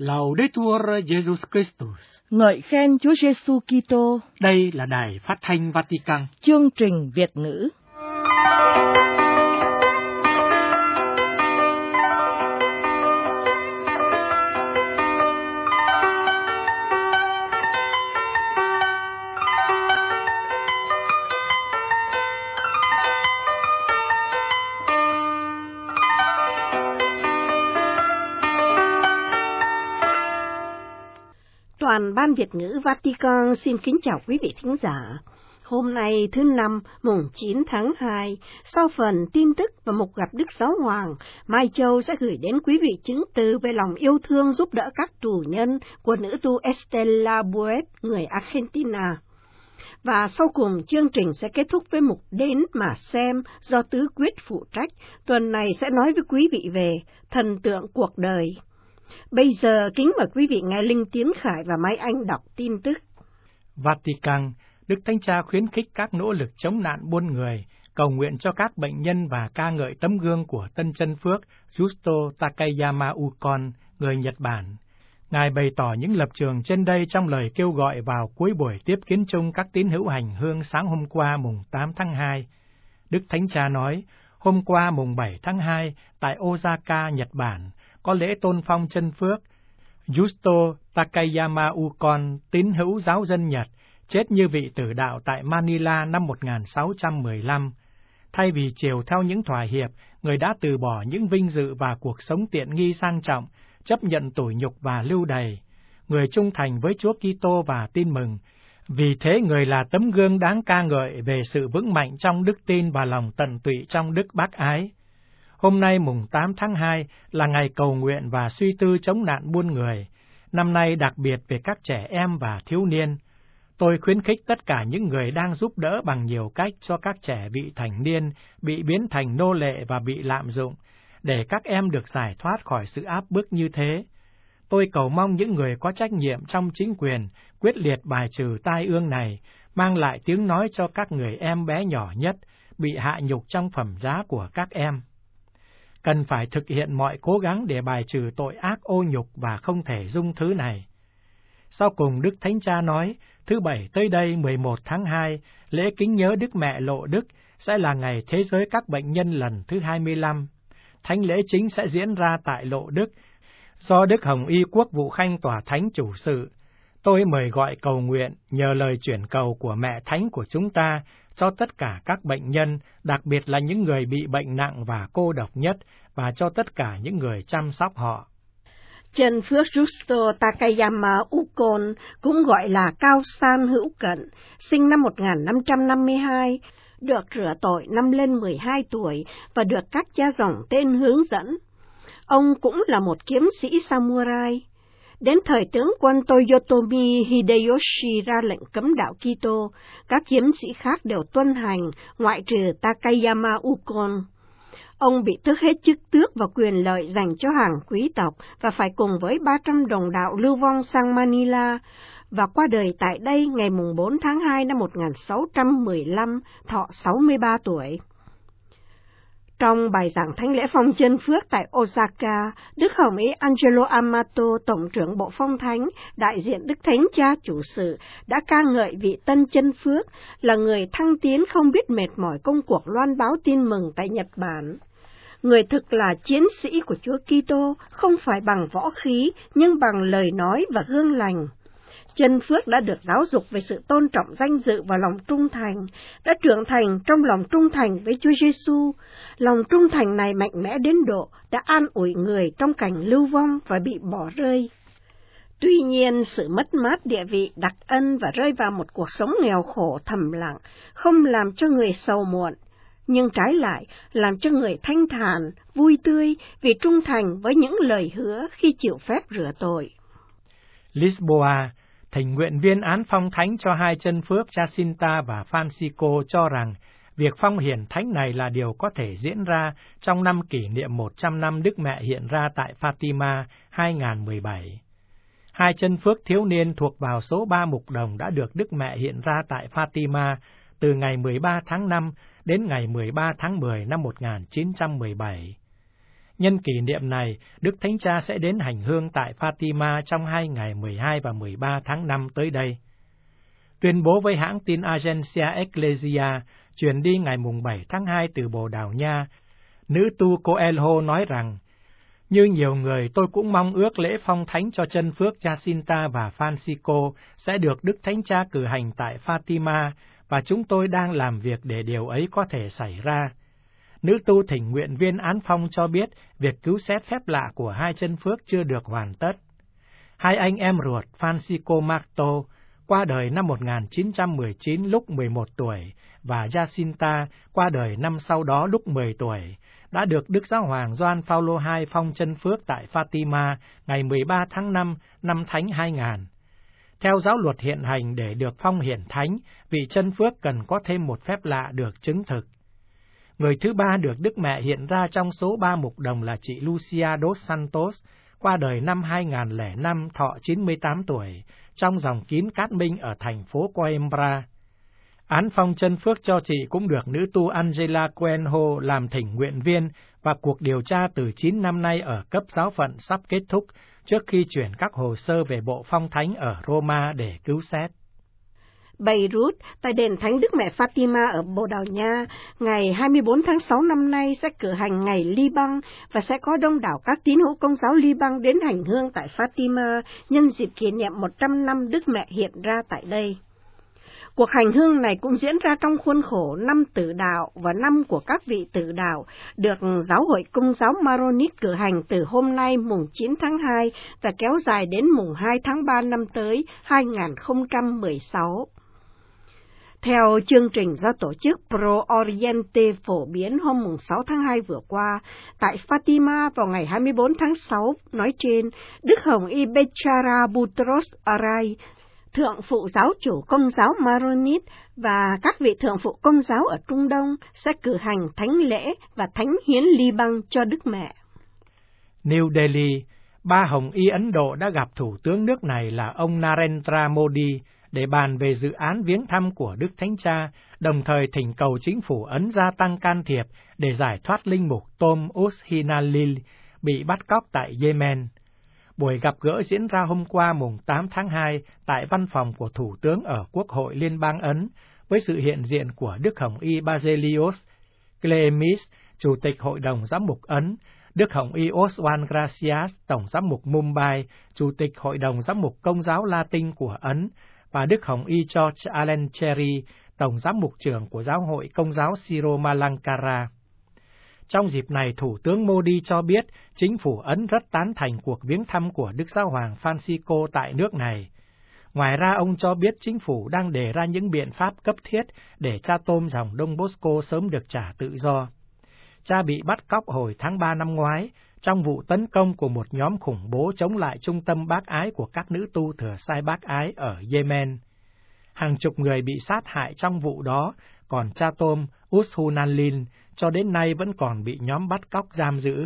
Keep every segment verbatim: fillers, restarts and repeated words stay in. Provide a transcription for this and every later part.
Laudetur Jesus Christus. Ngợi khen Chúa Giêsu Kitô. Đây là Đài Phát thanh Vatican. Chương trình Việt ngữ. Toàn ban Việt ngữ Vatican xin kính chào quý vị thính giả. Hôm nay thứ Năm, mùng chín tháng hai, sau phần tin tức và mục gặp Đức Giáo Hoàng, Mai Châu sẽ gửi đến quý vị chứng từ về lòng yêu thương giúp đỡ các tù nhân của nữ tu Estela Buet, người Argentina. Và sau cùng, chương trình sẽ kết thúc với mục Đến mà xem do Tứ Quyết phụ trách. Tuần này sẽ nói với quý vị về thần tượng cuộc đời. Bây giờ kính mời quý vị nghe Linh Tiến Khải và Mai Anh đọc tin tức. Vatican, Đức Thánh Cha khuyến khích các nỗ lực chống nạn buôn người, cầu nguyện cho các bệnh nhân và ca ngợi tấm gương của Tân Chân Phước Justo Takayama Ukon, người Nhật Bản. Ngài bày tỏ những lập trường trên đây trong lời kêu gọi vào cuối buổi tiếp kiến chung các tín hữu hành hương sáng hôm qua mùng tám tháng hai. Đức Thánh Cha nói, hôm qua mùng bảy tháng hai, tại Osaka, Nhật Bản, có lễ tôn phong chân phước. Justo Takayama Ukon, tín hữu giáo dân Nhật, chết như vị tử đạo tại Manila năm một nghìn sáu trăm mười lăm. Thay vì chiều theo những thỏa hiệp, người đã từ bỏ những vinh dự và cuộc sống tiện nghi sang trọng, chấp nhận tủi nhục và lưu đày. Người trung thành với Chúa Kitô và tin mừng. Vì thế người là tấm gương đáng ca ngợi về sự vững mạnh trong đức tin và lòng tận tụy trong đức bác ái. Hôm nay mùng tám tháng hai là ngày cầu nguyện và suy tư chống nạn buôn người, năm nay đặc biệt về các trẻ em và thiếu niên. Tôi khuyến khích tất cả những người đang giúp đỡ bằng nhiều cách cho các trẻ vị thành niên, bị biến thành nô lệ và bị lạm dụng, để các em được giải thoát khỏi sự áp bức như thế. Tôi cầu mong những người có trách nhiệm trong chính quyền quyết liệt bài trừ tai ương này, mang lại tiếng nói cho các người em bé nhỏ nhất, bị hạ nhục trong phẩm giá của các em. Cần phải thực hiện mọi cố gắng để bài trừ tội ác ô nhục và không thể dung thứ này. Sau cùng Đức Thánh Cha nói, thứ Bảy tới đây mười một tháng hai, lễ kính nhớ Đức Mẹ Lộ Đức sẽ là ngày Thế giới các bệnh nhân lần thứ hai mươi lăm. Thánh lễ chính sẽ diễn ra tại Lộ Đức, do Đức Hồng Y Quốc vụ Khanh Tòa Thánh chủ sự. Tôi mời gọi cầu nguyện nhờ lời chuyển cầu của Mẹ Thánh của chúng ta cho tất cả các bệnh nhân, đặc biệt là những người bị bệnh nặng và cô độc nhất, và cho tất cả những người chăm sóc họ. Chân phước Justo Takayama Ukon, cũng gọi là Cao San Hữu Cận, sinh năm một nghìn năm trăm năm mươi hai, được rửa tội năm lên mười hai tuổi và được các cha dòng tên hướng dẫn. Ông cũng là một kiếm sĩ samurai. Đến thời tướng quân Toyotomi Hideyoshi ra lệnh cấm đạo Kitô, các kiếm sĩ khác đều tuân hành, ngoại trừ Takayama Ukon. Ông bị tước hết chức tước và quyền lợi dành cho hàng quý tộc và phải cùng với ba trăm đồng đạo lưu vong sang Manila, và qua đời tại đây ngày mùng bốn tháng hai năm một nghìn sáu trăm mười lăm, thọ sáu mươi ba tuổi. Trong bài giảng thánh lễ phong chân phước tại Osaka, Đức Hồng Y Angelo Amato, Tổng trưởng Bộ Phong Thánh, đại diện Đức Thánh Cha chủ sự, đã ca ngợi vị Tân Chân Phước là người thăng tiến không biết mệt mỏi công cuộc loan báo tin mừng tại Nhật Bản. Người thực là chiến sĩ của Chúa Kitô, không phải bằng võ khí, nhưng bằng lời nói và gương lành. Chân Phước đã được giáo dục về sự tôn trọng danh dự và lòng trung thành, đã trưởng thành trong lòng trung thành với Chúa Giêsu. Lòng trung thành này mạnh mẽ đến độ đã an ủi người trong cảnh lưu vong và bị bỏ rơi. Tuy nhiên, sự mất mát địa vị, đặc ân và rơi vào một cuộc sống nghèo khổ thầm lặng không làm cho người sầu muộn, nhưng trái lại làm cho người thanh thản, vui tươi vì trung thành với những lời hứa khi chịu phép rửa tội. Lisboa, thỉnh nguyện viên án phong thánh cho hai chân phước Jacinta và Francisco cho rằng việc phong hiển thánh này là điều có thể diễn ra trong năm kỷ niệm một trăm năm Đức Mẹ hiện ra tại Fatima hai nghìn mười bảy. Hai chân phước thiếu niên thuộc vào số ba mục đồng đã được Đức Mẹ hiện ra tại Fatima từ ngày mười ba tháng năm đến ngày mười ba tháng mười năm một nghìn chín trăm mười bảy. Nhân kỷ niệm này, Đức Thánh Cha sẽ đến hành hương tại Fatima trong hai ngày mười hai và mười ba tháng năm tới đây. Tuyên bố với hãng tin Agencia Ecclesia, truyền đi ngày bảy tháng hai từ Bồ Đào Nha, nữ tu Coelho nói rằng, như nhiều người, tôi cũng mong ước lễ phong thánh cho chân phước Jacinta và Francisco sẽ được Đức Thánh Cha cử hành tại Fatima, và chúng tôi đang làm việc để điều ấy có thể xảy ra. Nữ tu thỉnh nguyện viên án phong cho biết việc cứu xét phép lạ của hai chân phước chưa được hoàn tất. Hai anh em ruột Francisco Marto qua đời năm một nghìn chín trăm mười chín lúc mười một tuổi, và Jacinta qua đời năm sau đó lúc mười tuổi, đã được Đức Giáo hoàng Gioan Phaolô đệ nhị phong chân phước tại Fatima ngày mười ba tháng năm năm Thánh hai nghìn. Theo giáo luật hiện hành, để được phong hiển thánh, vị chân phước cần có thêm một phép lạ được chứng thực. Người thứ ba được Đức Mẹ hiện ra trong số ba mục đồng là chị Lucia dos Santos, qua đời năm hai nghìn lẻ năm, thọ chín mươi tám tuổi, trong dòng kín Cát Minh ở thành phố Coimbra. Án phong chân phước cho chị cũng được nữ tu Angela Coelho làm thỉnh nguyện viên, và cuộc điều tra từ chín năm nay ở cấp giáo phận sắp kết thúc, trước khi chuyển các hồ sơ về bộ phong thánh ở Roma để cứu xét. Beirut, tại đền Thánh Đức Mẹ Fatima ở Bồ Đào Nha, ngày hai mươi bốn tháng sáu năm nay sẽ cử hành ngày Liban, và sẽ có đông đảo các tín hữu Công giáo Liban đến hành hương tại Fatima nhân dịp kỷ niệm một trăm năm Đức Mẹ hiện ra tại đây. Cuộc hành hương này cũng diễn ra trong khuôn khổ năm tử đạo và năm của các vị tử đạo, được Giáo hội Công giáo Maronit cử hành từ hôm nay mùng chín tháng hai và kéo dài đến mùng hai tháng ba năm tới hai nghìn không trăm mười sáu. Theo chương trình do tổ chức Pro Oriente phổ biến hôm sáu tháng hai vừa qua, tại Fatima vào ngày hai mươi bốn tháng sáu nói trên, Đức Hồng Y Bechara Boutros Arai, Thượng phụ giáo chủ Công giáo Maronit và các vị thượng phụ Công giáo ở Trung Đông sẽ cử hành thánh lễ và thánh hiến Liban cho Đức Mẹ. New Delhi, ba Hồng Y Ấn Độ đã gặp Thủ tướng nước này là ông Narendra Modi để bàn về dự án viếng thăm của Đức Thánh Cha, đồng thời thỉnh cầu chính phủ Ấn gia tăng can thiệp để giải thoát linh mục Tom Ushinalil bị bắt cóc tại Yemen. Buổi gặp gỡ diễn ra hôm qua mùng tám tháng hai tại văn phòng của Thủ tướng ở Quốc hội Liên bang Ấn, với sự hiện diện của Đức Hồng Y Baselios Clemis, Chủ tịch Hội đồng Giám mục Ấn, Đức Hồng Y Oswald Gracias, Tổng giám mục Mumbai, Chủ tịch Hội đồng Giám mục Công giáo Latin của Ấn, và Đức Hồng Y George Allen Cherry, Tổng giám mục trưởng của Giáo hội Công giáo Siro-Malankara. Trong dịp này, Thủ tướng Modi cho biết chính phủ Ấn rất tán thành cuộc viếng thăm của Đức Giáo hoàng Francisco tại nước này. Ngoài ra, ông cho biết chính phủ đang đề ra những biện pháp cấp thiết để cha Tom dòng Đông Bosco sớm được trả tự do. Cha bị bắt cóc hồi tháng ba năm ngoái trong vụ tấn công của một nhóm khủng bố chống lại trung tâm bác ái của các nữ tu thừa sai bác ái ở Yemen. Hàng chục người bị sát hại trong vụ đó, còn cha Tom Ushinalil cho đến nay vẫn còn bị nhóm bắt cóc giam giữ.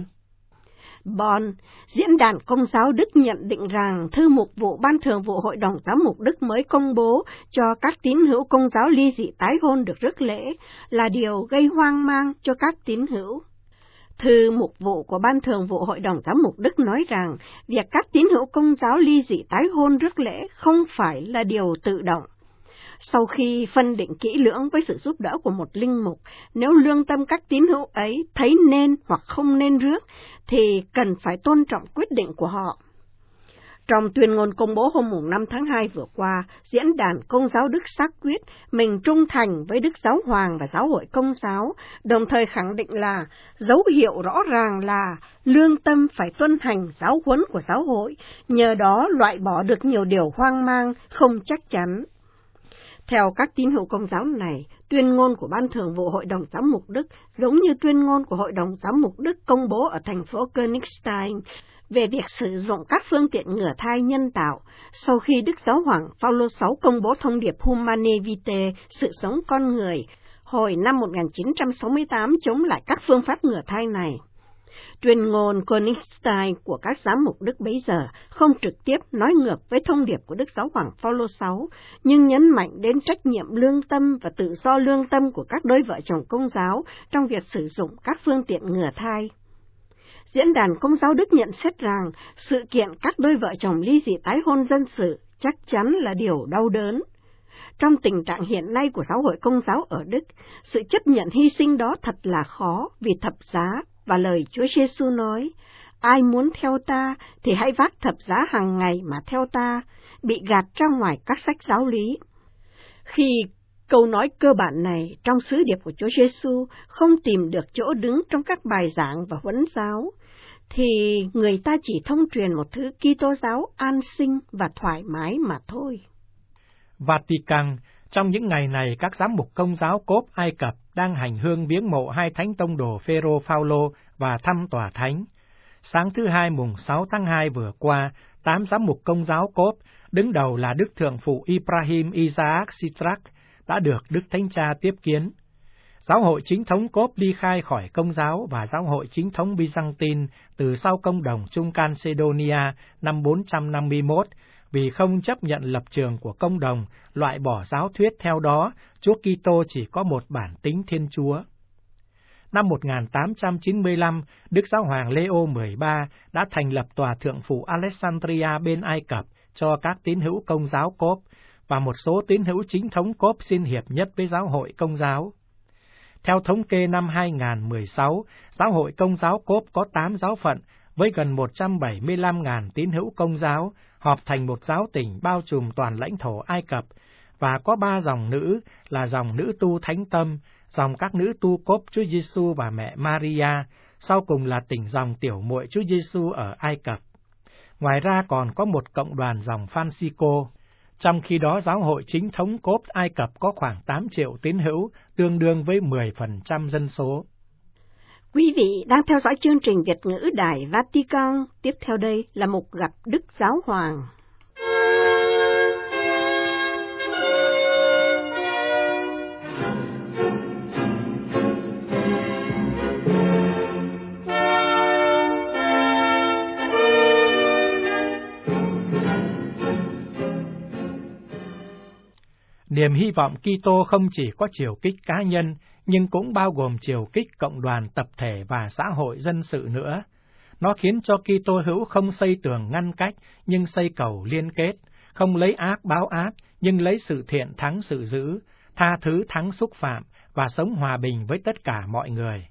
Bonn, Diễn đàn Công giáo Đức nhận định rằng thư mục vụ Ban Thường vụ Hội đồng Giám mục Đức mới công bố cho các tín hữu Công giáo ly dị tái hôn được rước lễ là điều gây hoang mang cho các tín hữu. Thư mục vụ của Ban Thường vụ Hội đồng Giám mục Đức nói rằng việc các tín hữu Công giáo ly dị tái hôn rước lễ không phải là điều tự động. Sau khi phân định kỹ lưỡng với sự giúp đỡ của một linh mục, nếu lương tâm các tín hữu ấy thấy nên hoặc không nên rước, thì cần phải tôn trọng quyết định của họ. Trong tuyên ngôn công bố hôm năm tháng hai vừa qua, Diễn đàn Công giáo Đức xác quyết mình trung thành với Đức Giáo Hoàng và Giáo hội Công giáo, đồng thời khẳng định là dấu hiệu rõ ràng là lương tâm phải tuân hành giáo huấn của giáo hội, nhờ đó loại bỏ được nhiều điều hoang mang, không chắc chắn. Theo các tín hữu Công giáo này, tuyên ngôn của Ban Thường vụ Hội đồng Giám mục Đức giống như tuyên ngôn của Hội đồng Giám mục Đức công bố ở thành phố Königstein về việc sử dụng các phương tiện ngừa thai nhân tạo sau khi Đức Giáo hoàng Phaolô đệ nhị công bố thông điệp Humanae Vitae, sự sống con người, hồi năm một nghìn chín trăm sáu mươi tám chống lại các phương pháp ngừa thai này. Tuyên ngôn Königstein của các giám mục Đức bấy giờ không trực tiếp nói ngược với thông điệp của Đức Giáo hoàng Phaolô đệ nhị, nhưng nhấn mạnh đến trách nhiệm lương tâm và tự do lương tâm của các đôi vợ chồng Công giáo trong việc sử dụng các phương tiện ngừa thai. Diễn đàn Công giáo Đức nhận xét rằng sự kiện các đôi vợ chồng ly dị tái hôn dân sự chắc chắn là điều đau đớn. Trong tình trạng hiện nay của giáo hội Công giáo ở Đức, sự chấp nhận hy sinh đó thật là khó vì thập giá và lời Chúa Giêsu nói, ai muốn theo ta thì hãy vác thập giá hàng ngày mà theo ta, bị gạt ra ngoài các sách giáo lý. Khi câu nói cơ bản này trong sứ điệp của Chúa Giêsu không tìm được chỗ đứng trong các bài giảng và huấn giáo, thì người ta chỉ thông truyền một thứ Kitô giáo an sinh và thoải mái mà thôi. Vatican, trong những ngày này, các giám mục Công giáo Cốp Ai Cập đang hành hương viếng mộ hai thánh tông đồ Phêrô Phaolô và thăm tòa thánh. Sáng thứ Hai mùng sáu tháng hai vừa qua, tám giám mục Công giáo Cốp, đứng đầu là Đức Thượng phụ Ibrahim Isaac Sitrak, đã được Đức Thánh Cha tiếp kiến. Giáo hội chính thống Cốp ly khai khỏi Công giáo và giáo hội chính thống Byzantine từ sau công đồng Trung Calcedonia năm bốn trăm năm mươi mốt, vì không chấp nhận lập trường của công đồng, loại bỏ giáo thuyết theo đó Chúa Kitô chỉ có một bản tính Thiên Chúa. Năm một nghìn tám trăm chín mươi lăm, Đức Giáo hoàng Leo mười ba đã thành lập tòa thượng phụ Alexandria bên Ai Cập cho các tín hữu Công giáo Cốp, và một số tín hữu chính thống Cốp xin hiệp nhất với giáo hội Công giáo. Theo thống kê năm hai nghìn không trăm mười sáu, giáo hội Công giáo Cốp có tám giáo phận với gần một trăm bảy mươi lăm nghìn tín hữu Công giáo, họp thành một giáo tỉnh bao trùm toàn lãnh thổ Ai Cập, và có ba dòng nữ là dòng nữ tu Thánh Tâm, dòng các nữ tu Cốp Chúa Giêsu và mẹ Maria, sau cùng là tỉnh dòng tiểu muội Chúa Giêsu ở Ai Cập. Ngoài ra còn có một cộng đoàn dòng Francisco. Trong khi đó, giáo hội chính thống Cốp Ai Cập có khoảng tám triệu tín hữu, tương đương với mười phần trăm dân số. Quý vị đang theo dõi chương trình Việt ngữ Đài Vatican. Tiếp theo đây là một gặp Đức Giáo Hoàng. Niềm hy vọng Kitô không chỉ có chiều kích cá nhân, nhưng cũng bao gồm chiều kích cộng đoàn, tập thể và xã hội dân sự nữa. Nó khiến cho Kitô hữu không xây tường ngăn cách, nhưng xây cầu liên kết, không lấy ác báo ác, nhưng lấy sự thiện thắng sự dữ, tha thứ thắng xúc phạm, và sống hòa bình với tất cả mọi người.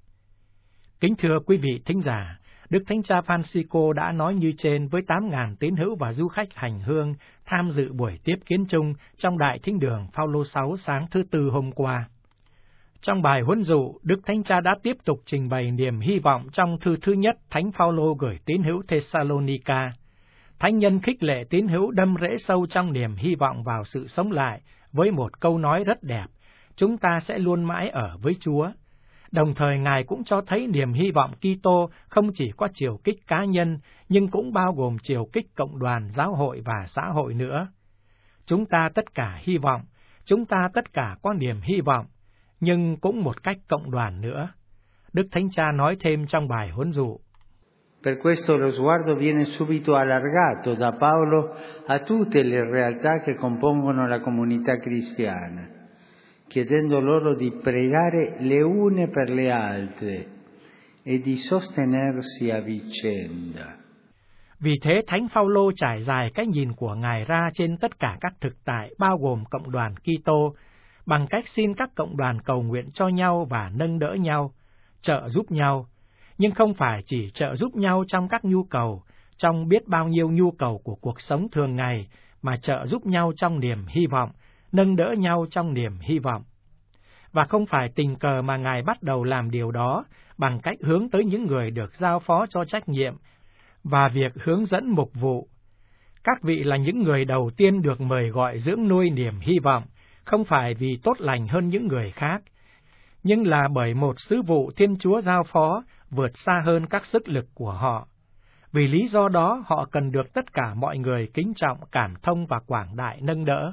Kính thưa quý vị thính giả, Đức Thánh Cha Francisco đã nói như trên với tám nghìn tín hữu và du khách hành hương tham dự buổi tiếp kiến chung trong Đại Thính đường Phaolô sáu sáng thứ Tư hôm qua. Trong bài huấn dụ, Đức Thánh Cha đã tiếp tục trình bày niềm hy vọng trong thư thứ nhất Thánh Phaolô gửi tín hữu Thessalonica. Thánh nhân khích lệ tín hữu đâm rễ sâu trong niềm hy vọng vào sự sống lại với một câu nói rất đẹp: chúng ta sẽ luôn mãi ở với Chúa. Đồng thời Ngài cũng cho thấy niềm hy vọng Kitô không chỉ có chiều kích cá nhân, nhưng cũng bao gồm chiều kích cộng đoàn, giáo hội và xã hội nữa. Chúng ta tất cả hy vọng, chúng ta tất cả có niềm hy vọng, nhưng cũng một cách cộng đoàn nữa. Đức Thánh Cha nói thêm trong bài huấn dụ: Per questo lo sguardo viene subito allargato da Paolo a tutte le realtà che compongono la comunità cristiana, chiedendo loro di pregare le une per le altre e di sostenersi a vicenda. Vì thế Thánh Phaolô trải dài cái nhìn của Ngài ra trên tất cả các thực tại bao gồm cộng đoàn Kitô, bằng cách xin các cộng đoàn cầu nguyện cho nhau và nâng đỡ nhau, trợ giúp nhau, nhưng không phải chỉ trợ giúp nhau trong các nhu cầu, trong biết bao nhiêu nhu cầu của cuộc sống thường ngày, mà trợ giúp nhau trong niềm hy vọng, nâng đỡ nhau trong niềm hy vọng. Và không phải tình cờ mà Ngài bắt đầu làm điều đó bằng cách hướng tới những người được giao phó cho trách nhiệm và việc hướng dẫn mục vụ. Các vị là những người đầu tiên được mời gọi dưỡng nuôi niềm hy vọng, không phải vì tốt lành hơn những người khác, nhưng là bởi một sứ vụ Thiên Chúa giao phó vượt xa hơn các sức lực của họ. Vì lý do đó, họ cần được tất cả mọi người kính trọng, cảm thông và quảng đại nâng đỡ.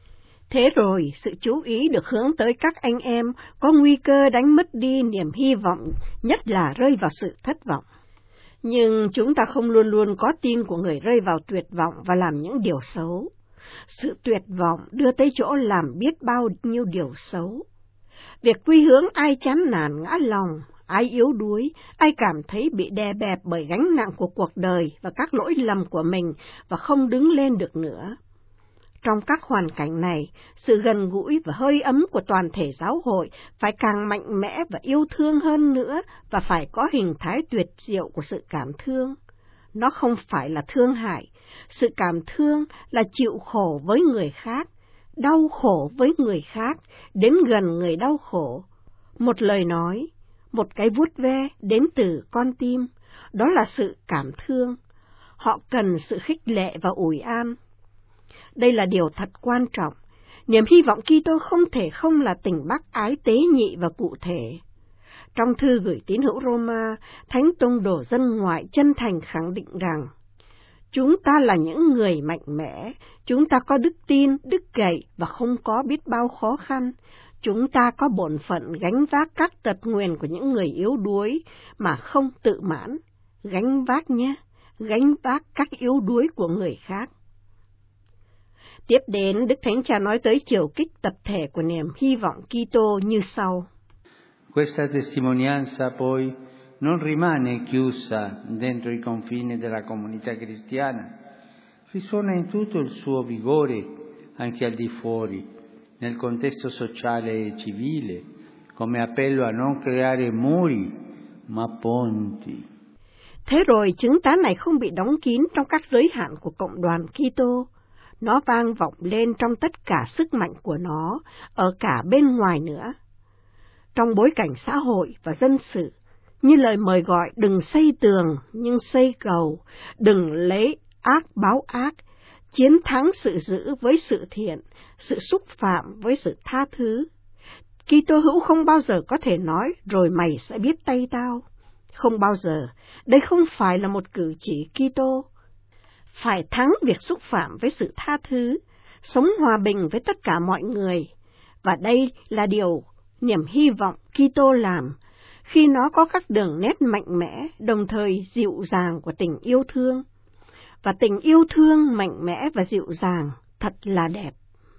Thế rồi, sự chú ý được hướng tới các anh em có nguy cơ đánh mất đi niềm hy vọng, nhất là rơi vào sự thất vọng. Nhưng chúng ta không luôn luôn có tin của người rơi vào tuyệt vọng và làm những điều xấu. Sự tuyệt vọng đưa tới chỗ làm biết bao nhiêu điều xấu. Việc quy hướng ai chán nản ngã lòng, ai yếu đuối, ai cảm thấy bị đè bẹp bởi gánh nặng của cuộc đời và các lỗi lầm của mình và không đứng lên được nữa. Trong các hoàn cảnh này, sự gần gũi và hơi ấm của toàn thể giáo hội phải càng mạnh mẽ và yêu thương hơn nữa và phải có hình thái tuyệt diệu của sự cảm thương. Nó không phải là thương hại, sự cảm thương là chịu khổ với người khác, đau khổ với người khác, đến gần người đau khổ. Một lời nói, một cái vuốt ve đến từ con tim, đó là sự cảm thương. Họ cần sự khích lệ và ủi an. Đây là điều thật quan trọng. Niềm hy vọng Kitô không thể không là tình bác ái tế nhị và cụ thể. Trong thư gửi tín hữu Roma, Thánh Tông đồ dân ngoại chân thành khẳng định rằng, chúng ta là những người mạnh mẽ, chúng ta có đức tin, đức cậy và không có biết bao khó khăn. Chúng ta có bổn phận gánh vác các tật nguyền của những người yếu đuối mà không tự mãn. Gánh vác nhé, gánh vác các yếu đuối của người khác. Tiếp đến, Đức Thánh Cha nói tới chiều kích tập thể của niềm hy vọng Kitô như sau. Questa testimonianza poi non rimane chiusa dentro i confini della comunità cristiana, risuona in tutto il suo vigore anche al di fuori, nel contesto sociale e civile, come appello a non creare muri, ma ponti. Thế rồi chứng tá này không bị đóng kín trong các giới hạn của cộng đoàn Kitô. Nó vang vọng lên trong tất cả sức mạnh của nó, ở cả bên ngoài nữa. Trong bối cảnh xã hội và dân sự, như lời mời gọi đừng xây tường nhưng xây cầu, đừng lấy ác báo ác, chiến thắng sự dữ với sự thiện, sự xúc phạm với sự tha thứ. Kitô hữu không bao giờ có thể nói rồi mày sẽ biết tay tao. Không bao giờ, đây không phải là một cử chỉ Kitô. Phải thắng việc xúc phạm với sự tha thứ, sống hòa bình với tất cả mọi người. Và đây là điều niềm hy vọng Kitô làm, khi nó có các đường nét mạnh mẽ, đồng thời dịu dàng của tình yêu thương. Và tình yêu thương mạnh mẽ và dịu dàng thật là đẹp.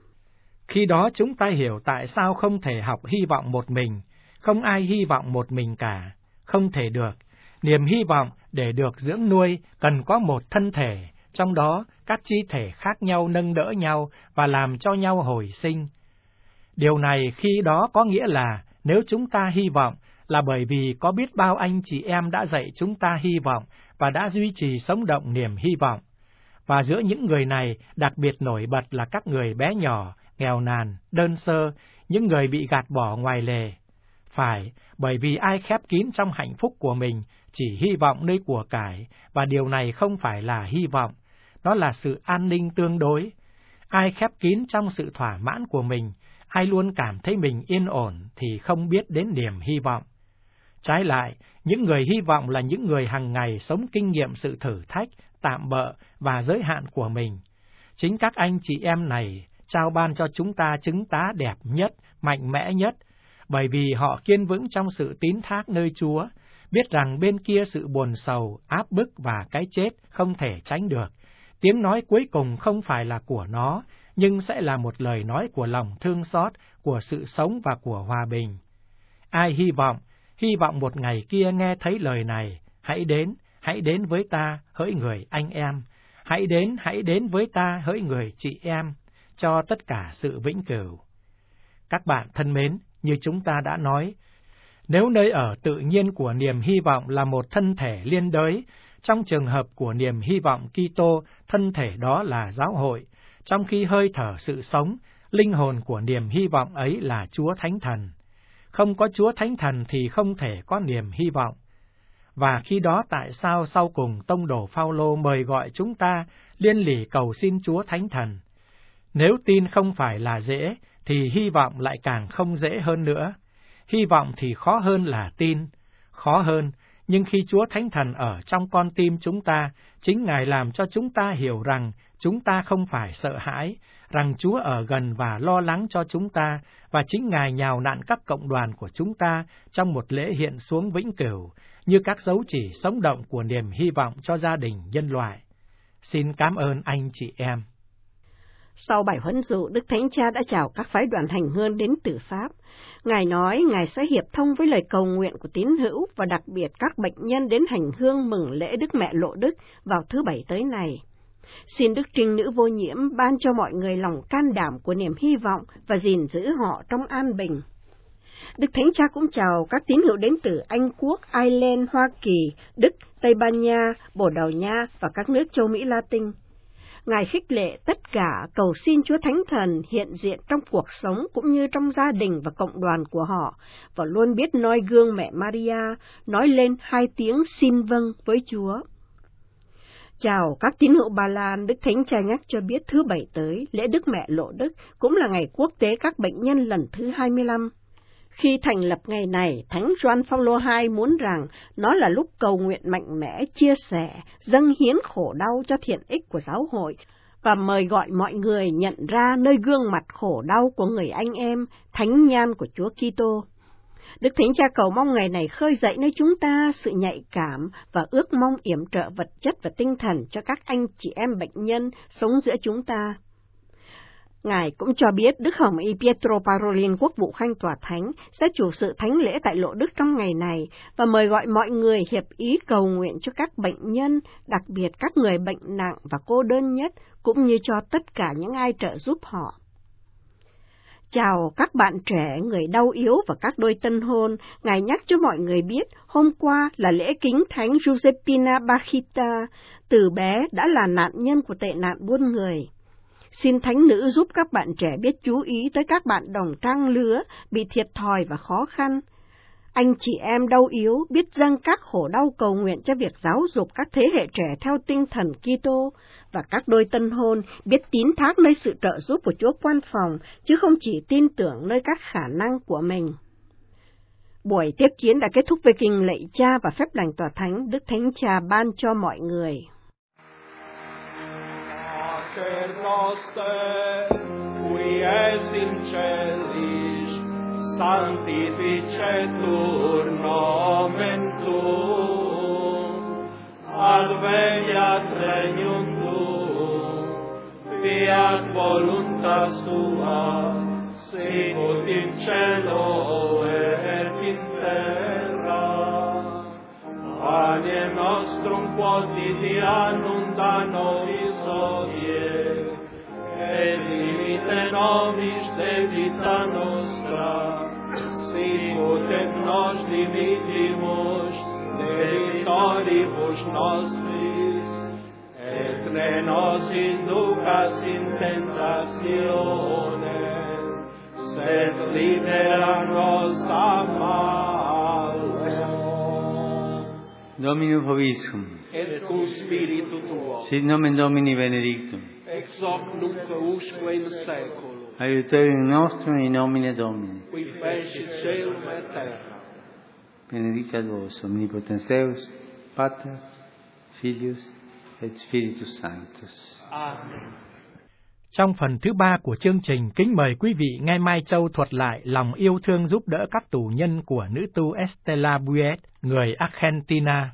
Khi đó chúng ta hiểu tại sao không thể học hy vọng một mình, không ai hy vọng một mình cả, không thể được. Niềm hy vọng để được dưỡng nuôi cần có một thân thể, trong đó các chi thể khác nhau nâng đỡ nhau và làm cho nhau hồi sinh. Điều này khi đó có nghĩa là nếu chúng ta hy vọng là bởi vì có biết bao anh chị em đã dạy chúng ta hy vọng và đã duy trì sống động niềm hy vọng. Và giữa những người này đặc biệt nổi bật là các người bé nhỏ, nghèo nàn, đơn sơ, những người bị gạt bỏ ngoài lề. Phải, bởi vì ai khép kín trong hạnh phúc của mình chỉ hy vọng nơi của cải, và điều này không phải là hy vọng, đó là sự an ninh tương đối. Ai khép kín trong sự thỏa mãn của mình, ai luôn cảm thấy mình yên ổn thì không biết đến niềm hy vọng. Trái lại, những người hy vọng là những người hàng ngày sống kinh nghiệm sự thử thách, tạm bợ và giới hạn của mình. Chính các anh chị em này trao ban cho chúng ta chứng tá đẹp nhất, mạnh mẽ nhất, bởi vì họ kiên vững trong sự tín thác nơi Chúa, biết rằng bên kia sự buồn sầu, áp bức và cái chết không thể tránh được. Tiếng nói cuối cùng không phải là của nó, nhưng sẽ là một lời nói của lòng thương xót, của sự sống và của hòa bình. Ai hy vọng, hy vọng một ngày kia nghe thấy lời này, hãy đến, hãy đến với ta, hỡi người anh em, hãy đến, hãy đến với ta, hỡi người chị em, cho tất cả sự vĩnh cửu. Các bạn thân mến, như chúng ta đã nói, nếu nơi ở tự nhiên của niềm hy vọng là một thân thể liên đới, trong trường hợp của niềm hy vọng Kitô, thân thể đó là giáo hội, trong khi hơi thở sự sống, linh hồn của niềm hy vọng ấy là Chúa Thánh Thần. Không có Chúa Thánh Thần thì không thể có niềm hy vọng. Và khi đó tại sao sau cùng tông đồ Phao-lô mời gọi chúng ta liên lỉ cầu xin Chúa Thánh Thần? Nếu tin không phải là dễ, thì hy vọng lại càng không dễ hơn nữa. Hy vọng thì khó hơn là tin, khó hơn, nhưng khi Chúa Thánh Thần ở trong con tim chúng ta, chính Ngài làm cho chúng ta hiểu rằng chúng ta không phải sợ hãi, rằng Chúa ở gần và lo lắng cho chúng ta, và chính Ngài nhào nặn các cộng đoàn của chúng ta trong một lễ hiện xuống vĩnh cửu, như các dấu chỉ sống động của niềm hy vọng cho gia đình nhân loại. Xin cảm ơn anh chị em. Sau bài huấn dụ, Đức Thánh Cha đã chào các phái đoàn hành hương đến từ Pháp. Ngài nói Ngài sẽ hiệp thông với lời cầu nguyện của tín hữu và đặc biệt các bệnh nhân đến hành hương mừng lễ Đức Mẹ Lộ Đức vào thứ Bảy tới này. Xin Đức Trinh Nữ Vô Nhiễm ban cho mọi người lòng can đảm của niềm hy vọng và gìn giữ họ trong an bình. Đức Thánh Cha cũng chào các tín hữu đến từ Anh Quốc, Ireland, Hoa Kỳ, Đức, Tây Ban Nha, Bồ Đào Nha và các nước châu Mỹ Latin. Ngài khích lệ tất cả cầu xin Chúa Thánh Thần hiện diện trong cuộc sống cũng như trong gia đình và cộng đoàn của họ, và luôn biết noi gương mẹ Maria, nói lên hai tiếng xin vâng với Chúa. Chào các tín hữu Ba Lan, Đức Thánh Cha nhắc cho biết thứ Bảy tới, lễ Đức Mẹ Lộ Đức cũng là ngày quốc tế các bệnh nhân lần thứ hai mươi lăm. Khi thành lập ngày này, Thánh Gioan Phaolô đệ nhị muốn rằng nó là lúc cầu nguyện mạnh mẽ, chia sẻ, dâng hiến khổ đau cho thiện ích của giáo hội, và mời gọi mọi người nhận ra nơi gương mặt khổ đau của người anh em, thánh nhan của Chúa Kitô. Đức Thánh Cha cầu mong ngày này khơi dậy nơi chúng ta sự nhạy cảm và ước mong yểm trợ vật chất và tinh thần cho các anh chị em bệnh nhân sống giữa chúng ta. Ngài cũng cho biết Đức Hồng Y Pietro Parolin, quốc vụ khanh tòa thánh, sẽ chủ sự thánh lễ tại Lộ Đức trong ngày này và mời gọi mọi người hiệp ý cầu nguyện cho các bệnh nhân, đặc biệt các người bệnh nặng và cô đơn nhất, cũng như cho tất cả những ai trợ giúp họ. Chào các bạn trẻ, người đau yếu và các đôi tân hôn, Ngài nhắc cho mọi người biết hôm qua là lễ kính Thánh Giuseppina Bakhita, từ bé đã là nạn nhân của tệ nạn buôn người. Xin Thánh Nữ giúp các bạn trẻ biết chú ý tới các bạn đồng trang lứa bị thiệt thòi và khó khăn. Anh chị em đau yếu biết dâng các khổ đau cầu nguyện cho việc giáo dục các thế hệ trẻ theo tinh thần Kitô, và các đôi tân hôn biết tín thác nơi sự trợ giúp của Chúa Quan Phòng, chứ không chỉ tin tưởng nơi các khả năng của mình. Buổi tiếp kiến đã kết thúc với kinh lạy Cha và phép lành tòa thánh. Đức Thánh Cha ban cho mọi người. Pater noster, qui es in celis, sanctificetur nomen tuum, adveniat regnum tuum, fiat voluntas tua, sicut in cielo et in terra. Panem nostrum quotidianum da nobis hodie, et dimitte nobis debita nostra, sicut et nos dimittimus debitoribus nostris, et ne nos inducas in tentatione, sed libera nos a malo. Dominus vobiscum. Et cum spiritu tuo. Sit nomen Domini benedictum. Ex hoc nunc usque in saeculum. Aiuterium nostrum in nomine Domini. Qui fecit caelum et terra. Benedicat vos omnipotens Deus, Pater, Filius et Spiritus Sanctus. Amen. Trong phần thứ ba của chương trình, kính mời quý vị nghe Mai Châu thuật lại lòng yêu thương giúp đỡ các tù nhân của nữ tu Estela Buet, người Argentina.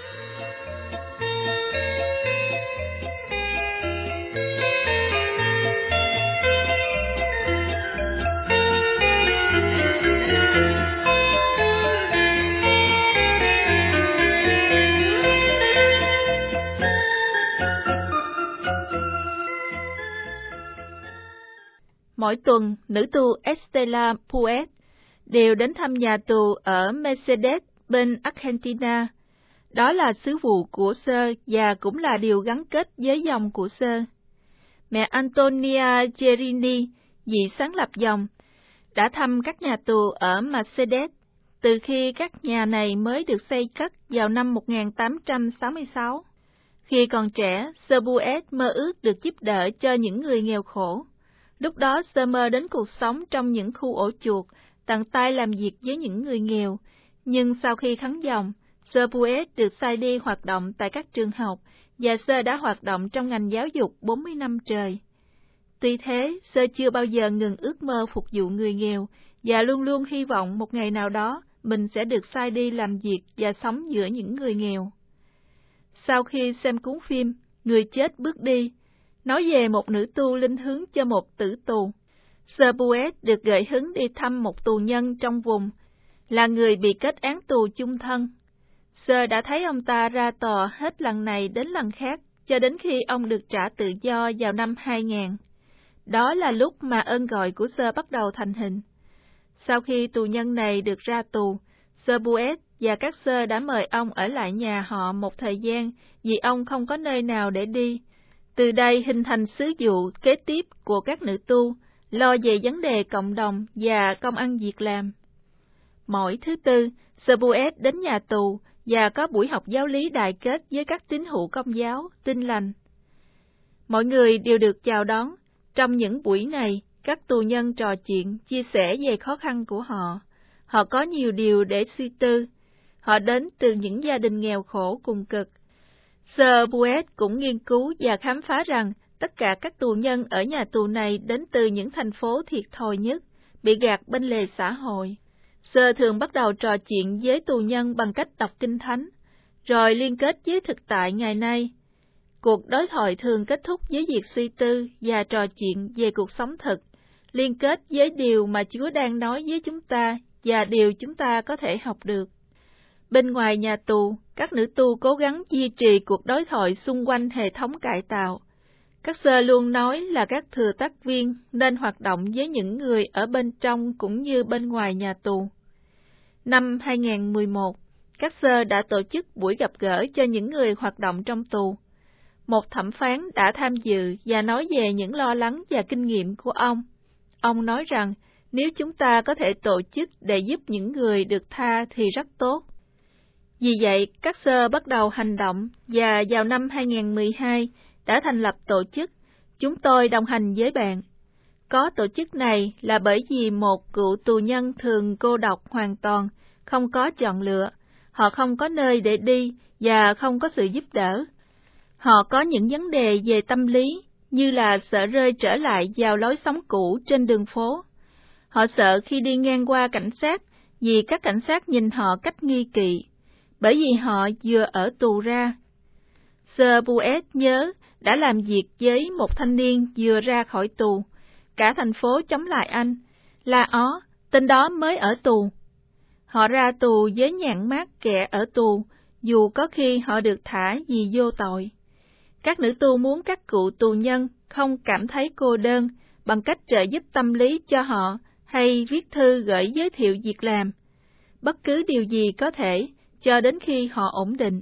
Mỗi tuần, nữ tu Estela Buet đều đến thăm nhà tù ở Mercedes bên Argentina. Đó là sứ vụ của Sơ và cũng là điều gắn kết với dòng của Sơ. Mẹ Antonia Gerini, vị sáng lập dòng, đã thăm các nhà tù ở Mercedes từ khi các nhà này mới được xây cất vào năm một nghìn tám trăm sáu mươi sáu. Khi còn trẻ, Sơ Buet mơ ước được giúp đỡ cho những người nghèo khổ. Lúc đó Sơ mơ đến cuộc sống trong những khu ổ chuột, tận tay làm việc với những người nghèo. Nhưng sau khi khấn dòng, Sơ Buet được sai đi hoạt động tại các trường học, và Sơ đã hoạt động trong ngành giáo dục bốn mươi năm trời. Tuy thế, Sơ chưa bao giờ ngừng ước mơ phục vụ người nghèo, và luôn luôn hy vọng một ngày nào đó mình sẽ được sai đi làm việc và sống giữa những người nghèo. Sau khi xem cuốn phim Người chết bước đi, nói về một nữ tu linh hướng cho một tử tù. Sir Buet được gợi hứng đi thăm một tù nhân trong vùng, là người bị kết án tù chung thân. Sir đã thấy ông ta ra tòa hết lần này đến lần khác, cho đến khi ông được trả tự do vào năm hai nghìn. Đó là lúc mà ơn gọi của Sir bắt đầu thành hình. Sau khi tù nhân này được ra tù, Sir Buet và các Sir đã mời ông ở lại nhà họ một thời gian vì ông không có nơi nào để đi. Từ đây hình thành sứ vụ kế tiếp của các nữ tu, lo về vấn đề cộng đồng và công ăn việc làm. Mỗi thứ Tư, Sir Buet đến nhà tù và có buổi học giáo lý đại kết với các tín hữu Công giáo, Tin lành. Mọi người đều được chào đón. Trong những buổi này, các tù nhân trò chuyện, chia sẻ về khó khăn của họ. Họ có nhiều điều để suy tư. Họ đến từ những gia đình nghèo khổ cùng cực. Sir Buet cũng nghiên cứu và khám phá rằng tất cả các tù nhân ở nhà tù này đến từ những thành phố thiệt thòi nhất, bị gạt bên lề xã hội. Sir thường bắt đầu trò chuyện với tù nhân bằng cách đọc Kinh Thánh, rồi liên kết với thực tại ngày nay. Cuộc đối thoại thường kết thúc với việc suy tư và trò chuyện về cuộc sống thực, liên kết với điều mà Chúa đang nói với chúng ta và điều chúng ta có thể học được. Bên ngoài nhà tù, các nữ tu cố gắng duy trì cuộc đối thoại xung quanh hệ thống cải tạo. Các Sir luôn nói là các thừa tác viên nên hoạt động với những người ở bên trong cũng như bên ngoài nhà tù. Năm hai nghìn không trăm mười một, các Sir đã tổ chức buổi gặp gỡ cho những người hoạt động trong tù. Một thẩm phán đã tham dự và nói về những lo lắng và kinh nghiệm của ông. Ông nói rằng nếu chúng ta có thể tổ chức để giúp những người được tha thì rất tốt. Vì vậy, các Sir bắt đầu hành động và vào năm hai nghìn không trăm mười hai đã thành lập tổ chức Chúng tôi đồng hành với bạn. Có tổ chức này là bởi vì một cựu tù nhân thường cô độc hoàn toàn, không có chọn lựa, họ không có nơi để đi và không có sự giúp đỡ. Họ có những vấn đề về tâm lý như là sợ rơi trở lại vào lối sống cũ trên đường phố. Họ sợ khi đi ngang qua cảnh sát vì các cảnh sát nhìn họ cách nghi kỵ, bởi vì họ vừa ở tù ra. Sir Buet nhớ đã làm việc với một thanh niên vừa ra khỏi tù. Cả thành phố chống lại anh. La ó, tên đó mới ở tù. Họ ra tù với nhãn mác kẻ ở tù, dù có khi họ được thả vì vô tội. Các nữ tu muốn các cựu tù nhân không cảm thấy cô đơn bằng cách trợ giúp tâm lý cho họ hay viết thư gửi giới thiệu việc làm. Bất cứ điều gì có thể, cho đến khi họ ổn định.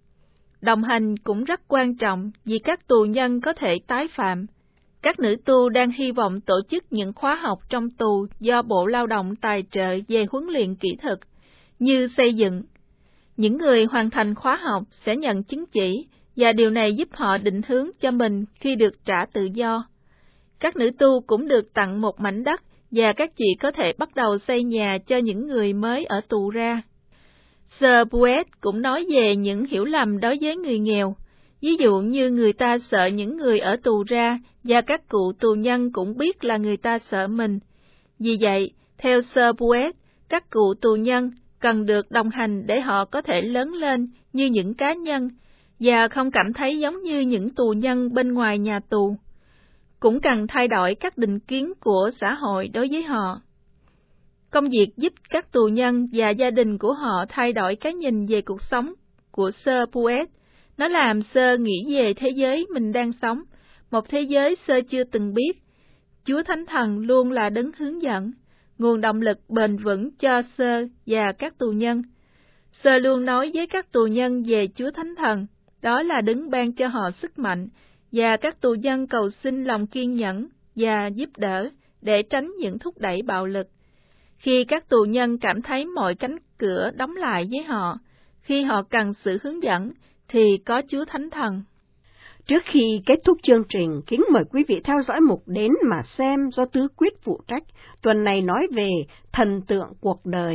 Đồng hành cũng rất quan trọng vì các tù nhân có thể tái phạm. Các nữ tu đang hy vọng tổ chức những khóa học trong tù do Bộ Lao động tài trợ về huấn luyện kỹ thuật, như xây dựng. Những người hoàn thành khóa học sẽ nhận chứng chỉ, và điều này giúp họ định hướng cho mình khi được trả tự do. Các nữ tu cũng được tặng một mảnh đất, và các chị có thể bắt đầu xây nhà cho những người mới ở tù ra. Sir Buet cũng nói về những hiểu lầm đối với người nghèo. Ví dụ như người ta sợ những người ở tù ra, và các cựu tù nhân cũng biết là người ta sợ mình. Vì vậy, theo Sir Buet, các cựu tù nhân cần được đồng hành để họ có thể lớn lên như những cá nhân, và không cảm thấy giống như những tù nhân bên ngoài nhà tù. Cũng cần thay đổi các định kiến của xã hội đối với họ. Công việc giúp các tù nhân và gia đình của họ thay đổi cái nhìn về cuộc sống của Sir Buet. Nó làm Sir nghĩ về thế giới mình đang sống, một thế giới Sir chưa từng biết. Chúa Thánh Thần luôn là đấng hướng dẫn, nguồn động lực bền vững cho Sir và các tù nhân. Sir luôn nói với các tù nhân về Chúa Thánh Thần, đó là đấng ban cho họ sức mạnh, và các tù nhân cầu xin lòng kiên nhẫn và giúp đỡ để tránh những thúc đẩy bạo lực. Khi các tù nhân cảm thấy mọi cánh cửa đóng lại với họ, khi họ cần sự hướng dẫn, thì có Chúa Thánh Thần. Trước khi kết thúc chương trình, kính mời quý vị theo dõi mục Đến mà xem do Tứ Quyết phụ trách. Tuần này nói về thần tượng cuộc đời.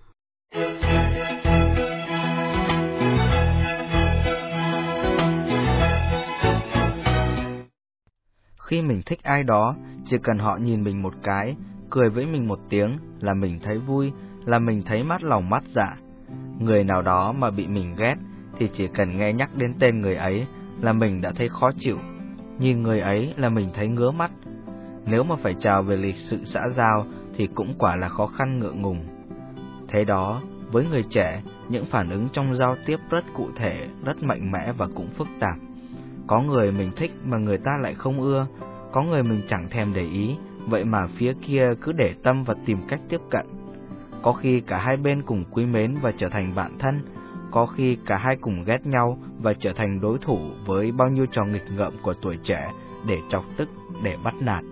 Khi mình thích ai đó, chỉ cần họ nhìn mình một cái, cười với mình một tiếng là mình thấy vui, là mình thấy mát lòng mát dạ. Người nào đó mà bị mình ghét thì chỉ cần nghe nhắc đến tên người ấy là mình đã thấy khó chịu. nhìn người ấy là mình thấy ngứa mắt. Nếu mà phải trào về lịch sự xã giao thì cũng quả là khó khăn ngượng ngùng. Thế đó, với người trẻ, những phản ứng trong giao tiếp rất cụ thể, rất mạnh mẽ và cũng phức tạp. Có người mình thích mà người ta lại không ưa, có người mình chẳng thèm để ý, vậy mà phía kia cứ để tâm và tìm cách tiếp cận. Có khi cả hai bên cùng quý mến và trở thành bạn thân, có khi cả hai cùng ghét nhau và trở thành đối thủ với bao nhiêu trò nghịch ngợm của tuổi trẻ để chọc tức, để bắt nạt.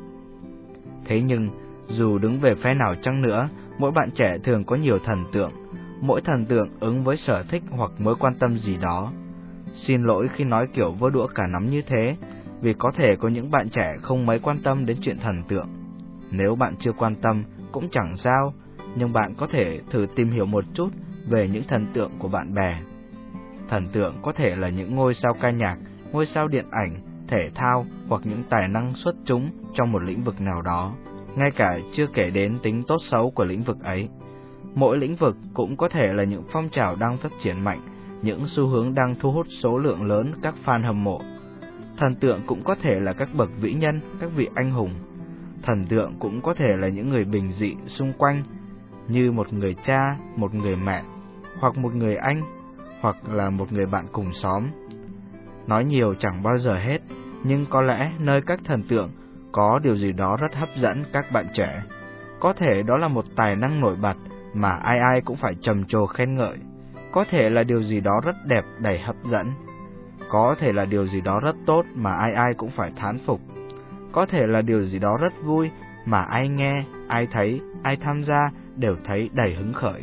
Thế nhưng, dù đứng về phe nào chăng nữa, mỗi bạn trẻ thường có nhiều thần tượng, mỗi thần tượng ứng với sở thích hoặc mối quan tâm gì đó. Xin lỗi khi nói kiểu vơ đũa cả nắm như thế, vì có thể có những bạn trẻ không mấy quan tâm đến chuyện thần tượng. Nếu bạn chưa quan tâm cũng chẳng sao, nhưng bạn có thể thử tìm hiểu một chút về những thần tượng của bạn bè. Thần tượng có thể là những ngôi sao ca nhạc, ngôi sao điện ảnh, thể thao hoặc những tài năng xuất chúng trong một lĩnh vực nào đó, ngay cả chưa kể đến tính tốt xấu của lĩnh vực ấy. Mỗi lĩnh vực cũng có thể là những phong trào đang phát triển mạnh, những xu hướng đang thu hút số lượng lớn các fan hâm mộ. Thần tượng cũng có thể là các bậc vĩ nhân, các vị anh hùng. Thần tượng cũng có thể là những người bình dị xung quanh, như một người cha, một người mẹ, hoặc một người anh, hoặc là một người bạn cùng xóm. Nói nhiều chẳng bao giờ hết, nhưng có lẽ nơi các thần tượng có điều gì đó rất hấp dẫn các bạn trẻ. Có thể đó là một tài năng nổi bật mà ai ai cũng phải trầm trồ khen ngợi. Có thể là điều gì đó rất đẹp, đầy hấp dẫn. Có thể là điều gì đó rất tốt mà ai ai cũng phải thán phục. Có thể là điều gì đó rất vui mà ai nghe, ai thấy, ai tham gia đều thấy đầy hứng khởi.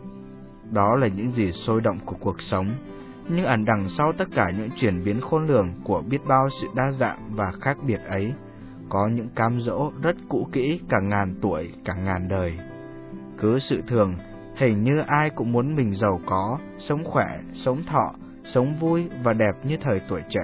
Đó là những gì sôi động của cuộc sống, nhưng ẩn đằng sau tất cả những chuyển biến khôn lường của biết bao sự đa dạng và khác biệt ấy, có những cám dỗ rất cũ kỹ cả ngàn tuổi, cả ngàn đời. Cứ sự thường, hình như ai cũng muốn mình giàu có, sống khỏe, sống thọ, sống vui và đẹp như thời tuổi trẻ.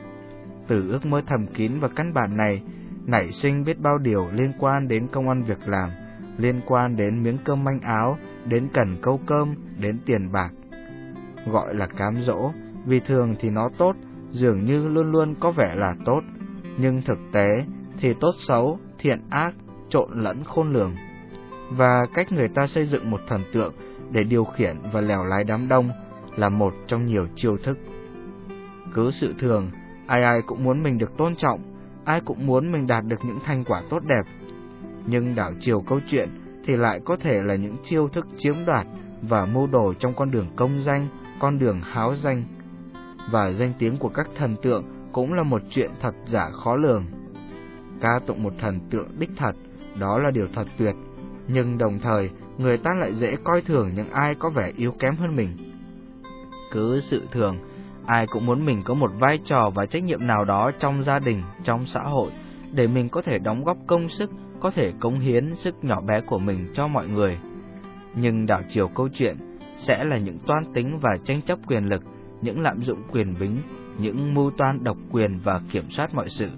Từ ước mơ thầm kín và căn bản này, nảy sinh biết bao điều liên quan đến công ăn việc làm, liên quan đến miếng cơm manh áo, đến cần câu cơm, đến tiền bạc. Gọi là cám dỗ, vì thường thì nó tốt, dường như luôn luôn có vẻ là tốt, nhưng thực tế thì tốt xấu, thiện ác, trộn lẫn khôn lường. Và cách người ta xây dựng một thần tượng để điều khiển và lèo lái đám đông là một trong nhiều chiêu thức. Cứ sự thường, ai ai cũng muốn mình được tôn trọng, ai cũng muốn mình đạt được những thành quả tốt đẹp. Nhưng đảo chiều câu chuyện thì lại có thể là những chiêu thức chiếm đoạt và mưu đồ trong con đường công danh, con đường háo danh. Và danh tiếng của các thần tượng cũng là một chuyện thật giả khó lường. Ca tụng một thần tượng đích thật, đó là điều thật tuyệt, nhưng đồng thời người ta lại dễ coi thường những ai có vẻ yếu kém hơn mình. Cứ sự thường, ai cũng muốn mình có một vai trò và trách nhiệm nào đó trong gia đình, trong xã hội, để mình có thể đóng góp công sức, có thể cống hiến sức nhỏ bé của mình cho mọi người. Nhưng đảo chiều câu chuyện sẽ là những toan tính và tranh chấp quyền lực, những lạm dụng quyền bính, những mưu toan độc quyền và kiểm soát mọi sự.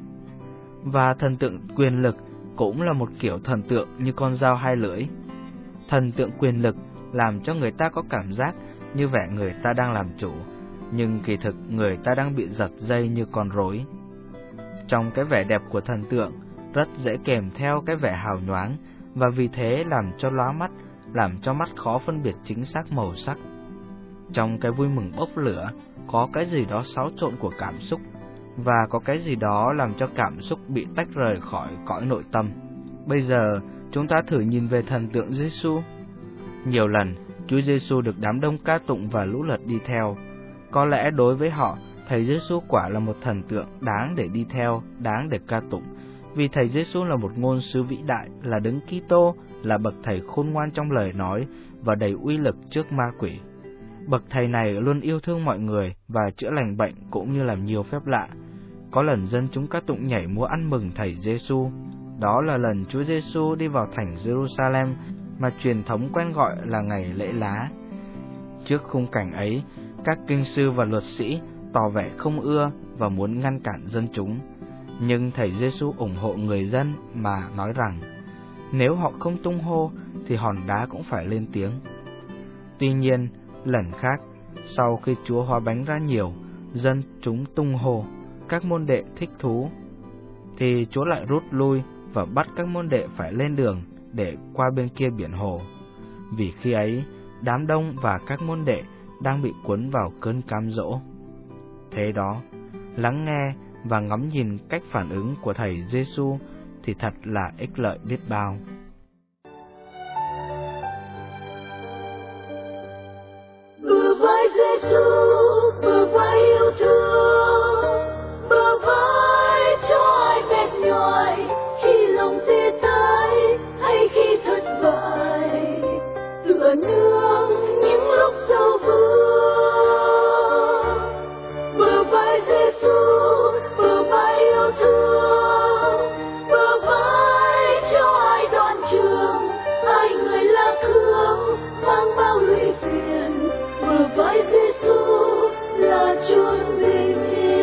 Và thần tượng quyền lực cũng là một kiểu thần tượng như con dao hai lưỡi. Thần tượng quyền lực làm cho người ta có cảm giác như vẻ người ta đang làm chủ, nhưng kỳ thực người ta đang bị giật dây như con rối. Trong cái vẻ đẹp của thần tượng rất dễ kèm theo cái vẻ hào nhoáng, và vì thế làm cho lóa mắt, làm cho mắt khó phân biệt chính xác màu sắc. Trong cái vui mừng bốc lửa có cái gì đó xáo trộn của cảm xúc, và có cái gì đó làm cho cảm xúc bị tách rời khỏi cõi nội tâm. Bây giờ chúng ta thử nhìn về thần tượng Giêsu. Nhiều lần Chúa Giêsu được đám đông ca tụng và lũ lượt đi theo. Có lẽ đối với họ, Thầy Giêsu quả là một thần tượng đáng để đi theo, đáng để ca tụng, vì Thầy Giêsu là một ngôn sứ vĩ đại, là Đấng Kitô, là bậc thầy khôn ngoan trong lời nói và đầy uy lực trước ma quỷ. Bậc thầy này luôn yêu thương mọi người và chữa lành bệnh cũng như làm nhiều phép lạ. Có lần dân chúng ca tụng nhảy múa ăn mừng Thầy Giêsu. Đó là lần Chúa Giêsu đi vào thành Jerusalem mà truyền thống quen gọi là ngày lễ lá. Trước khung cảnh ấy, các kinh sư và luật sĩ tỏ vẻ không ưa và muốn ngăn cản dân chúng. Nhưng Thầy Giêsu ủng hộ người dân mà nói rằng, nếu họ không tung hô thì hòn đá cũng phải lên tiếng. Tuy nhiên, lần khác, sau khi Chúa hóa bánh ra nhiều, dân chúng tung hô, các môn đệ thích thú, thì Chúa lại rút lui và bắt các môn đệ phải lên đường để qua bên kia biển hồ. Vì khi ấy, đám đông và các môn đệ đang bị cuốn vào cơn cám dỗ. Thế đó, lắng nghe và ngắm nhìn cách phản ứng của Thầy Giêsu thì thật là ích lợi biết bao. Bờ vai Giêsu, bờ vai yêu thương, bờ vai cho ai mệt nhòi khi lòng tê tái hay khi thất bại, tựa nương những lúc sầu vương. Bờ vai Giêsu, bờ vai yêu thương, bờ vai cho ai đoạn trường, ai người lạc hướng mang bao lụy phiền. Bờ vai Giêsu là chốn bình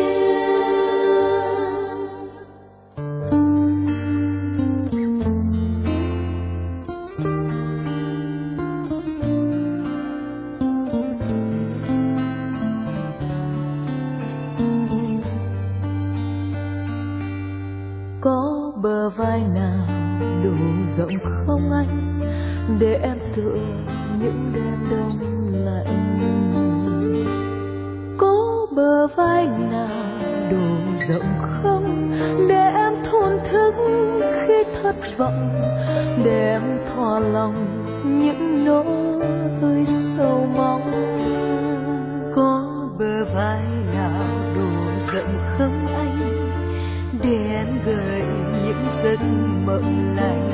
Có bờ vai nào đủ rộng không anh, để em tựa những đêm đông lạnh? Có bờ vai nào đủ rộng không, để em thổn thức khi thất vọng, để em thỏa lòng những nỗi sâu mong? Có bờ vai nào đủ rộng không anh, để em gợi những giấc mộng lành?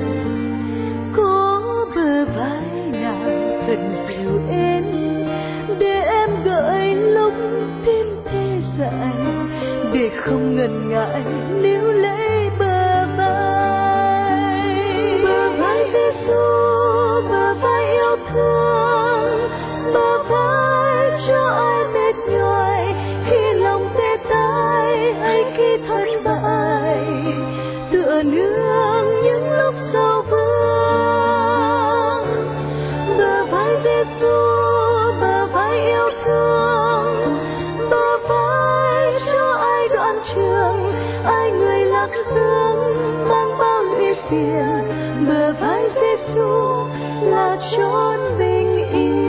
Có bờ vai nào thật dịu êm, để em gợi lúc tim tê dại, để không ngần ngại níu lấy bờ vai. Bờ vai Giêsu, bờ vai yêu thương, bờ vai cho ai mệt nhòi khi lòng tê tái hay khi thất bại, tựa nương những lúc sầu vương. Bờ vai Giêsu, bờ vai yêu thương, bờ vai cho ai đoạn trường, ai người lạc hướng mang bao lụy phiền. Bờ vai Giêsu là chốn bình yên.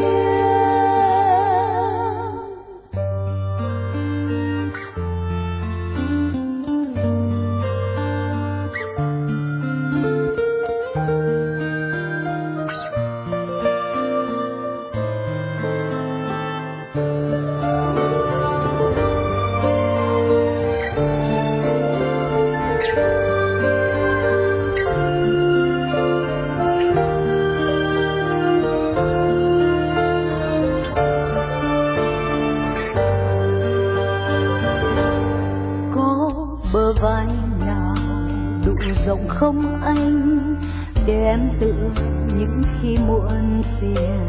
Bờ vai nào đủ rộng không anh, để em tựa những khi muộn phiền?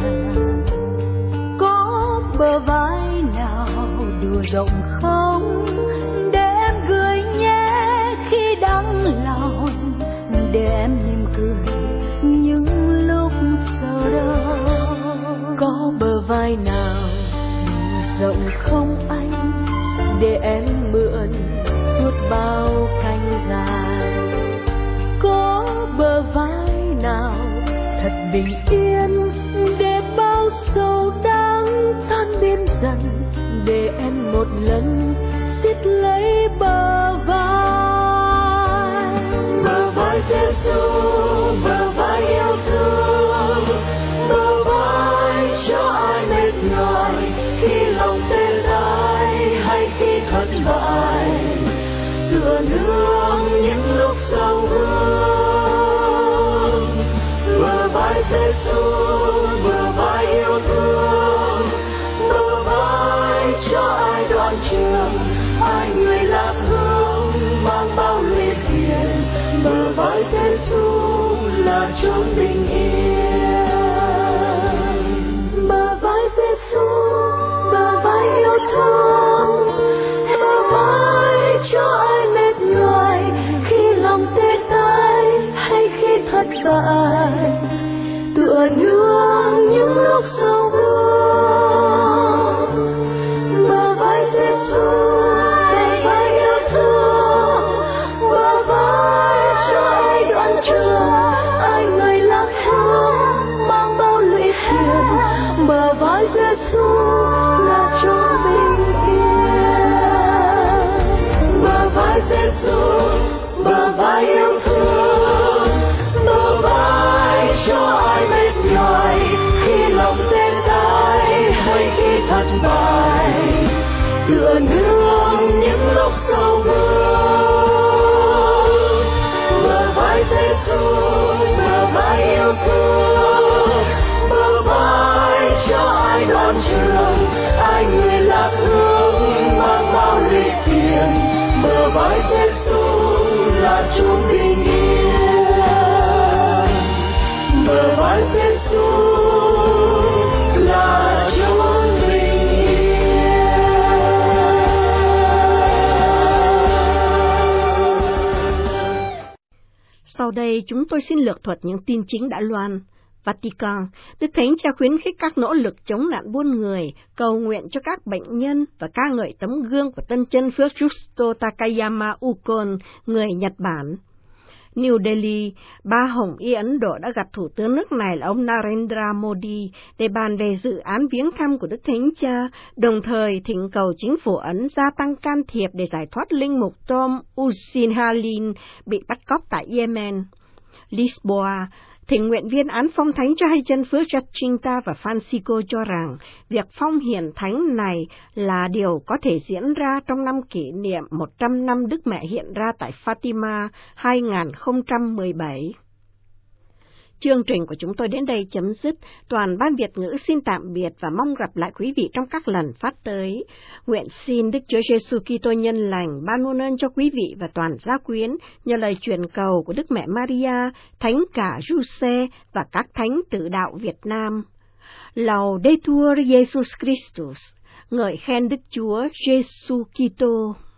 Có bờ vai nào đủ rộng không, để em gửi nhé khi đắng lòng, để em mỉm cười những lúc sầu đau? Có bờ vai nào đủ rộng không anh, để em mượn suốt bao cánh dài? Có bờ vai nào thật bình yên, để bao sầu đắng tan biến dần, để em một lần siết lấy bờ vai. Bờ vai Giêsu, bờ vai yêu thương, bờ vai cho ai mệt nhòi khi lòng tê tái hay khi thất bại, tựa nương những lúc sầu vương. Bờ vai Giêsu, bờ vai yêu thương, bờ vai cho ai đoạn trường, ai người lạc hướng mang bao lụy phiền. Bờ vai Giêsu là chốn bình yên. Bờ vai Giêsu, bờ vai yêu thương, bờ vai cho ai mệt nhòi khi lòng tê tái hay khi thất bại, tựa nương những lúc sầu vương. Bờ vai Giêsu, bờ vai yêu thương, đón trường, ai người lạc hương mang bao lụy hiền, bờ vai Giêsu là chốn bình yên. Bờ vai Giêsu, bờ vai yêu thương, bờ vai cho ai mệt nhoài khi lòng tê tái hay khi thất bại, tựa nương những lúc sâu bước. Bờ vai Giêsu, bờ vai yêu thương, bờ vai cho ai đón trường, ai người lạc hướng mang bao lụy tiền. Bờ vai Giêsu là chốn bình yên. Bờ vai Giêsu là chốn bình yên. Sau đây chúng tôi xin lược thuật những tin chính đã loan. Vatican, Đức Thánh Cha khuyến khích các nỗ lực chống nạn buôn người, cầu nguyện cho các bệnh nhân và ca ngợi tấm gương của tân chân phước Justo Takayama Ukon, người Nhật Bản. New Delhi, Ba Hồng Y Ấn Độ đã gặp Thủ tướng nước này là ông Narendra Modi để bàn về dự án viếng thăm của Đức Thánh Cha, đồng thời thỉnh cầu chính phủ Ấn gia tăng can thiệp để giải thoát linh mục Tom Usinhalin bị bắt cóc tại Yemen. Lisboa, thỉnh nguyện viên án phong thánh cho hai chân phước Jacinta và Francisco cho rằng việc phong hiển thánh này là điều có thể diễn ra trong năm kỷ niệm một trăm năm Đức Mẹ hiện ra tại Fatima hai nghìn không trăm mười bảy. Chương trình của chúng tôi đến đây chấm dứt. Toàn ban Việt ngữ xin tạm biệt và mong gặp lại quý vị trong các lần phát tới. Nguyện xin Đức Chúa Giêsu Kitô nhân lành ban muôn ơn cho quý vị và toàn gia quyến nhờ lời truyền cầu của Đức Mẹ Maria, Thánh cả Giuse và các thánh tử đạo Việt Nam. Laudetur Jesus Christus, ngợi khen Đức Chúa Giêsu Kitô.